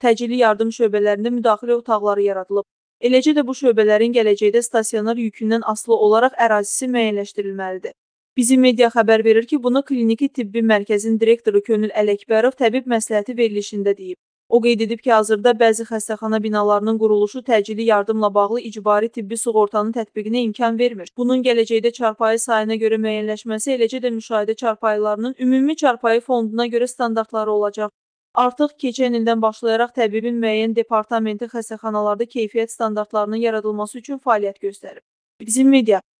təcili yardım şöbələrində müdaxilə otaqları yaradılıb. Eləcə də bu şöbələrin gələcəkdə stasionar yükündən asılı olaraq ərazisi müəyyənləşdirilməlidir. Bizim media xəbər verir ki, bunu Kliniki Tibbi Mərkəzin direktoru Könül Ələkbərov təbib məsləhəti verilişində deyib. O qeyd edib ki, hazırda bəzi xəstəxana binalarının quruluşu təcili yardımla bağlı icbari tibbi sığortanın tətbiqinə imkan vermir. Bunun gələcəkdə çarpayı sayına görə müəyyənləşməsi, eləcə də müşahidə çarpayılarının ümumi çarpayı fonduna görə standartları olacaq. Artıq keçən ildən başlayaraq təbibin müəyyən departamenti xəstəxanalarda keyfiyyət standartlarının yaradılması üçün fəaliyyət göstərib. Bizim media